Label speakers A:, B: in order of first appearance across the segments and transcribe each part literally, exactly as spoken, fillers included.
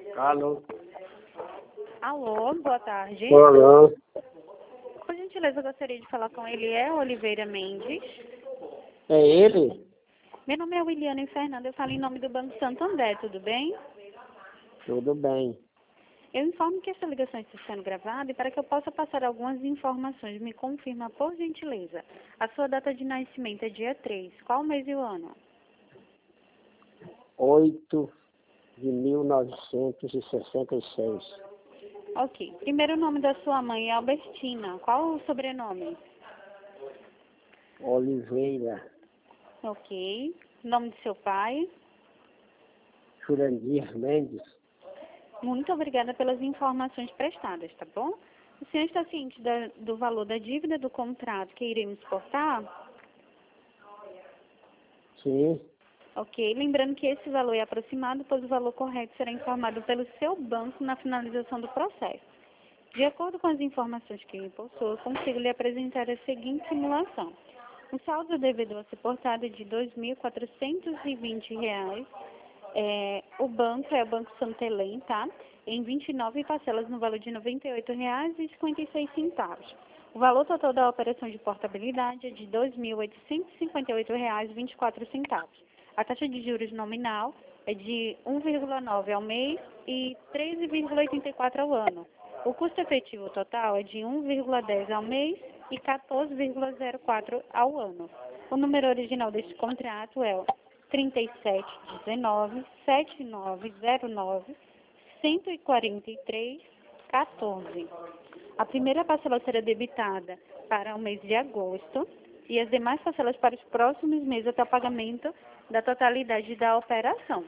A: Alô?
B: Alô, boa tarde.
A: Alô?
B: Por gentileza, eu gostaria de falar com Eliel Oliveira Mendes.
A: É ele?
B: Meu nome é Williane Fernanda, eu falo em nome do Banco Santander, tudo bem?
A: Tudo bem.
B: Eu informo que essa ligação está sendo gravada e para que eu possa passar algumas informações, me confirma, por gentileza. A sua data de nascimento é dia três. Qual o mês e o ano?
A: oito de mil novecentos e sessenta e seis.
B: Ok. Primeiro nome da sua mãe é Albertina. Qual o sobrenome?
A: Oliveira.
B: Ok. Nome de seu pai?
A: Jurandir Mendes.
B: Muito obrigada pelas informações prestadas, tá bom? O senhor está ciente da, do valor da dívida do contrato que iremos cortar?
A: Sim.
B: Ok. Lembrando que esse valor é aproximado, pois o valor correto será informado pelo seu banco na finalização do processo. De acordo com as informações que me possuo, eu consigo lhe apresentar a seguinte simulação. O saldo devedor a ser portado é de dois mil quatrocentos e vinte reais. É, o banco é o Banco Santelém, tá? Em vinte e nove parcelas no valor de noventa e oito reais e cinquenta e seis centavos. O valor total da operação de portabilidade é de dois mil oitocentos e cinquenta e oito reais e vinte e quatro centavos. A taxa de juros nominal é de um vírgula nove ao mês e treze vírgula oitenta e quatro ao ano. O custo efetivo total é de um vírgula dez ao mês e quatorze vírgula zero quatro ao ano. O número original deste contrato é o trinta e sete, dezenove, setenta e nove zero nove, cento e quarenta e três, quatorze. A primeira parcela será debitada para o mês de agosto e as demais parcelas para os próximos meses até o pagamento da totalidade da operação.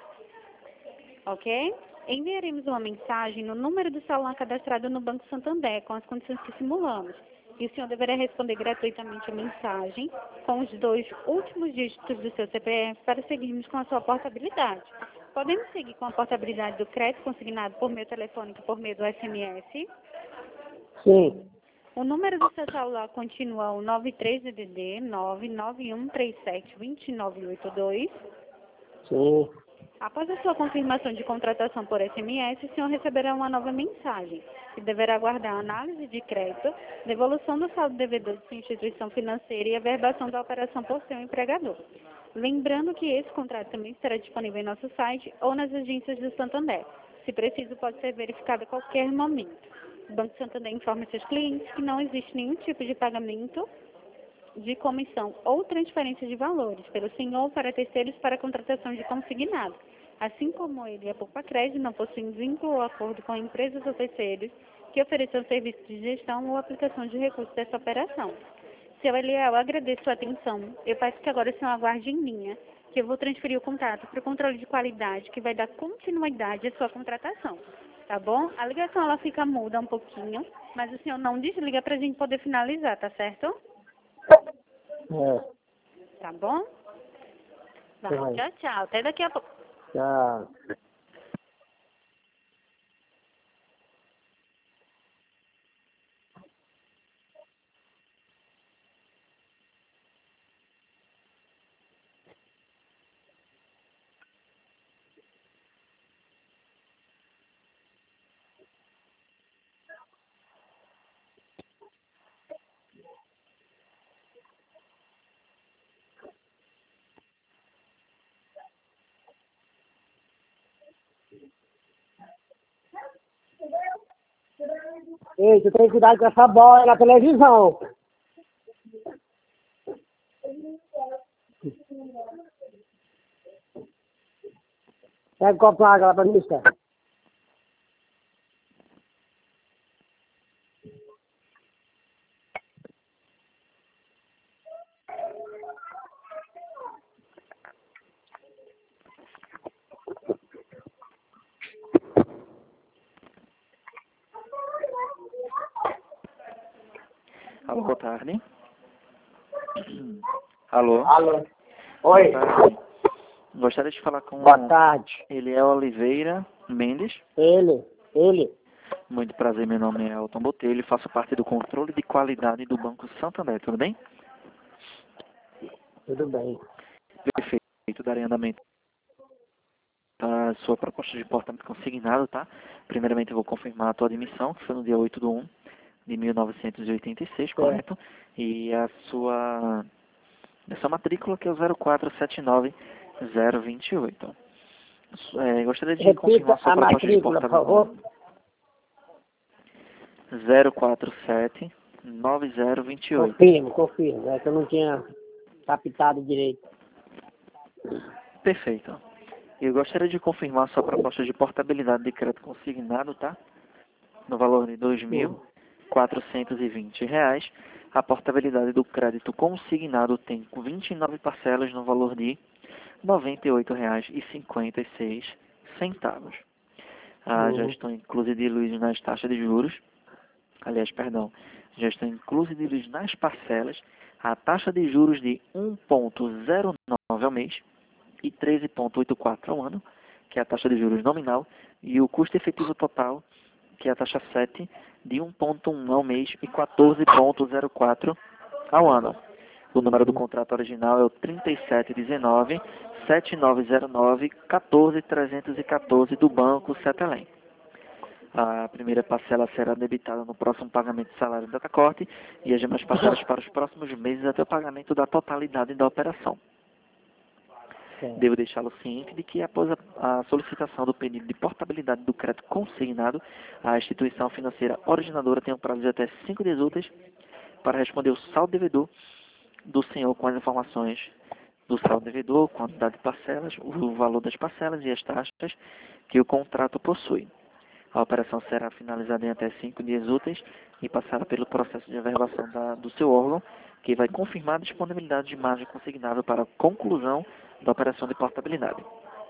B: Ok? Enviaremos uma mensagem no número do celular cadastrado no Banco Santander com as condições que simulamos. E o senhor deverá responder gratuitamente a mensagem com os dois últimos dígitos do seu C P F para seguirmos com a sua portabilidade. Podemos seguir com a portabilidade do crédito consignado por meio telefônico por meio do S M S?
A: Sim.
B: O número do seu celular continua o nove três D D D nove nove um três sete dois nove oito dois.
A: Sim.
B: Após a sua confirmação de contratação por S M S, o senhor receberá uma nova mensagem e deverá aguardar a análise de crédito, devolução do saldo devedor de sua instituição financeira e a verbação da operação por seu empregador. Lembrando que esse contrato também estará disponível em nosso site ou nas agências do Santander. Se preciso, pode ser verificado a qualquer momento. O Banco Santander informa seus clientes que não existe nenhum tipo de pagamento de comissão ou transferência de valores pelo senhor para terceiros para contratação de consignado. Assim como ele e a Poupa Crédito não possuem vínculo ou acordo com empresas ou terceiros que ofereçam serviços de gestão ou aplicação de recursos dessa operação. Seu Eliel, agradeço a atenção. Eu peço que agora o senhor aguarde em linha, que eu vou transferir o contrato para o controle de qualidade, que vai dar continuidade à sua contratação. Tá bom? A ligação ela fica muda um pouquinho, mas o senhor não desliga para a gente poder finalizar, tá certo?
A: É.
B: Tá bom? Vai,
A: Vai.
B: tchau, tchau. Até daqui a pouco.
A: Tchau. Ei, tu tem que cuidar com essa bola na televisão. Pega o copo com água lá pra mim, mister.
C: Alô, boa tarde. Alô?
A: Alô? Oi.
C: Boa tarde. Gostaria de falar com
A: Boa tarde.
C: Eliel Oliveira Mendes.
A: Ele, ele.
C: Muito prazer, meu nome é Elton Botelho e faço parte do controle de qualidade do Banco Santander, tudo bem?
A: Tudo bem.
C: Perfeito, darei andamento a sua proposta de portamento consignado, tá? Primeiramente eu vou confirmar a tua admissão, que foi no dia oito de um de mil novecentos e oitenta e seis,
A: É.
C: correto? E a sua, a sua matrícula, que é o zero quatro sete nove zero dois oito. É, gostaria de
A: Repita
C: confirmar a sua
A: a
C: proposta de
A: matrícula, por
C: portamento.
A: favor.
C: zero quatro sete nove zero dois oito.
A: Confirmo, confirmo. É que eu não tinha captado direito.
C: Perfeito. Eu gostaria de confirmar a sua proposta de portabilidade de crédito consignado, tá? No valor de dois mil quatrocentos e vinte reais. A portabilidade do crédito consignado tem vinte e nove parcelas no valor de noventa e oito reais e cinquenta e seis centavos. Ah, já
A: Uhum.
C: estão incluídos nas taxas de juros. Aliás, perdão, já estão incluídos nas parcelas a taxa de juros de um vírgula zero nove ao mês e treze vírgula oitenta e quatro ao ano, que é a taxa de juros nominal, e o custo efetivo total, que é a taxa sete, de um vírgula um ao mês e quatorze vírgula zero quatro ao ano. O número do contrato original é o trinta e sete dezenove, setenta e nove zero nove, quatorze trezentos e quatorze do Banco Setelém. A primeira parcela será debitada no próximo pagamento de salário da corte e as demais parcelas para os próximos meses até o pagamento da totalidade da operação.
A: É.
C: Devo deixá-lo ciente de que após a, a solicitação do pedido de portabilidade do crédito consignado, a instituição financeira originadora tem um prazo de até cinco dias úteis para responder o saldo devedor do senhor com as informações do saldo devedor, quantidade de parcelas, o valor das parcelas e as taxas que o contrato possui. A operação será finalizada em até cinco dias úteis e passará pelo processo de averbação da, do seu órgão, que vai confirmar a disponibilidade de margem consignável para a conclusão da operação de portabilidade.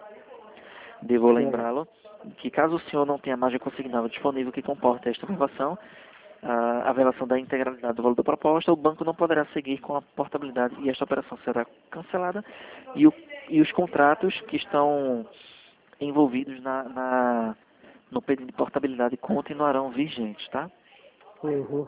C: Devo lembrá-lo que caso o senhor não tenha margem consignável disponível que comporte esta averbação, a averbação da integralidade do valor da proposta, o banco não poderá seguir com a portabilidade e esta operação será cancelada e, o, e os contratos que estão envolvidos na, na no pedido de portabilidade continuarão vigentes, tá?
A: Uhum.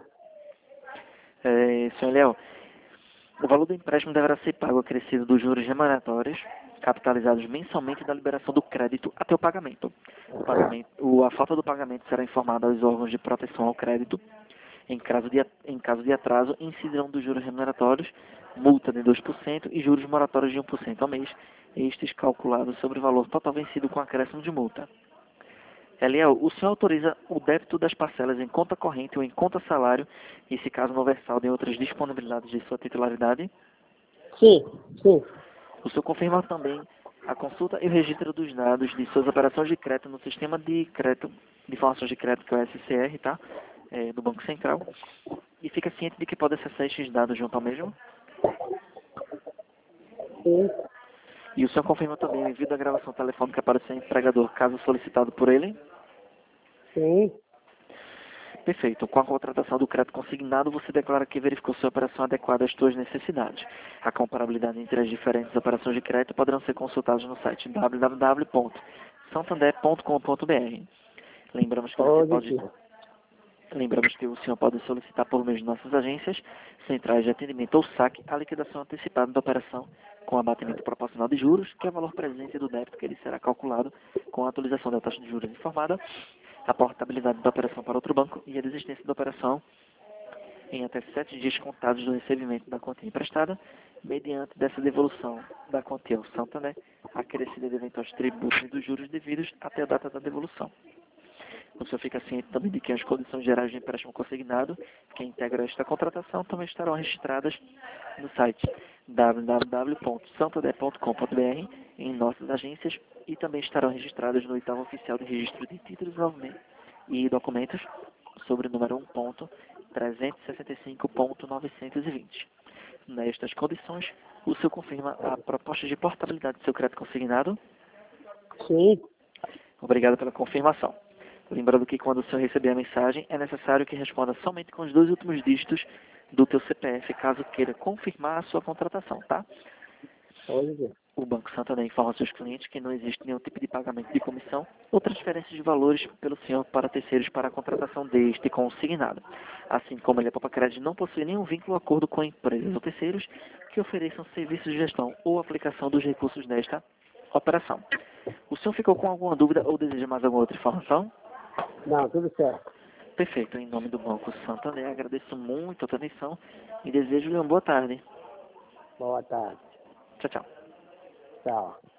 C: É, senhor Léo, o valor do empréstimo deverá ser pago acrescido dos juros remuneratórios, capitalizados mensalmente da liberação do crédito até o pagamento. O pagamento o, a falta do pagamento será informada aos órgãos de proteção ao crédito. Em caso de, em caso de atraso, incidirão dos juros remuneratórios, multa de dois por cento e juros moratórios de um por cento ao mês, estes calculados sobre o valor total vencido com acréscimo de multa. Eliel, o senhor autoriza o débito das parcelas em conta corrente ou em conta salário, e se caso não houver saldo em outras disponibilidades de sua titularidade?
A: Sim, sim.
C: O senhor confirma também a consulta e o registro dos dados de suas operações de crédito no sistema de crédito, de informações de crédito, que é o S C R, tá? É, do Banco Central. E fica ciente de que pode acessar estes dados junto ao mesmo?
A: Sim.
C: E o senhor confirma também o envio da gravação telefônica para o seu empregador, caso solicitado por ele?
A: Sim.
C: Perfeito. Com a contratação do crédito consignado, você declara que verificou sua operação adequada às suas necessidades. A comparabilidade entre as diferentes operações de crédito poderão ser consultadas no site w w w ponto santander ponto com ponto b r. Lembramos que você
A: Pode
C: pode...
A: sim.
C: Lembramos que o senhor pode solicitar por meio de nossas agências, centrais de atendimento ou saque, a liquidação antecipada da operação com abatimento proporcional de juros, que é o valor presente do débito que ele será calculado com a atualização da taxa de juros informada, a portabilidade da operação para outro banco e a desistência da operação em até sete dias contados do recebimento da quantia emprestada, mediante dessa devolução da quantia ao Santander, acrescida de eventuais tributos e dos juros devidos até a data da devolução. O senhor fica ciente também de que as condições gerais de empréstimo consignado que integram esta contratação também estarão registradas no site w w w ponto santander ponto com ponto b r em nossas agências e também estarão registradas no oitavo oficial de registro de títulos e documentos sobre o número um ponto trezentos e sessenta e cinco ponto novecentos e vinte. Nestas condições, o senhor confirma a proposta de portabilidade do seu crédito consignado?
A: Sim.
C: Obrigado pela confirmação. Lembrando que quando o senhor receber a mensagem, é necessário que responda somente com os dois últimos dígitos do teu C P F, caso queira confirmar a sua contratação, tá?
A: Pode ver.
C: O Banco Santander informa aos seus clientes que não existe nenhum tipo de pagamento de comissão ou transferência de valores pelo senhor para terceiros para a contratação deste consignado. Assim como ele, a Papa Crédito, não possui nenhum vínculo ou acordo com empresas ou terceiros que ofereçam serviços de gestão ou aplicação dos recursos desta operação. O senhor ficou com alguma dúvida ou deseja mais alguma outra informação?
A: Não, tudo certo.
C: Perfeito. Em nome do Banco Santander, agradeço muito a sua atenção e desejo-lhe uma boa tarde.
A: Boa tarde.
C: Tchau, tchau.
A: Tchau.